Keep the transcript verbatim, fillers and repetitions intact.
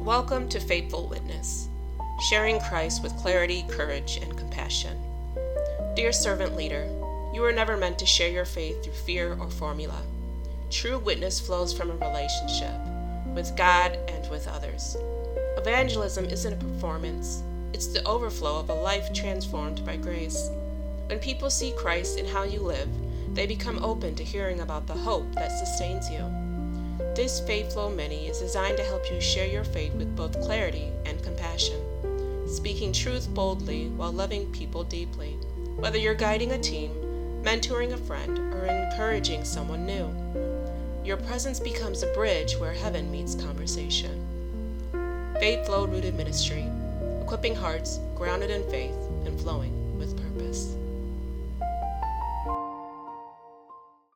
Welcome to Faithful Witness, sharing Christ with clarity, courage, and compassion. Dear servant leader, you were never meant to share your faith through fear or formula. True witness flows from a relationship with God and with others. Evangelism isn't a performance, it's the overflow of a life transformed by grace. When people see Christ in how you live, they become open to hearing about the hope that sustains you. This Faith Flow Mini is designed to help you share your faith with both clarity and compassion, speaking truth boldly while loving people deeply, whether you're guiding a team, mentoring a friend, or encouraging someone new. Your presence becomes a bridge where heaven meets conversation. Faith Flow Rooted Ministry, equipping hearts grounded in faith and flowing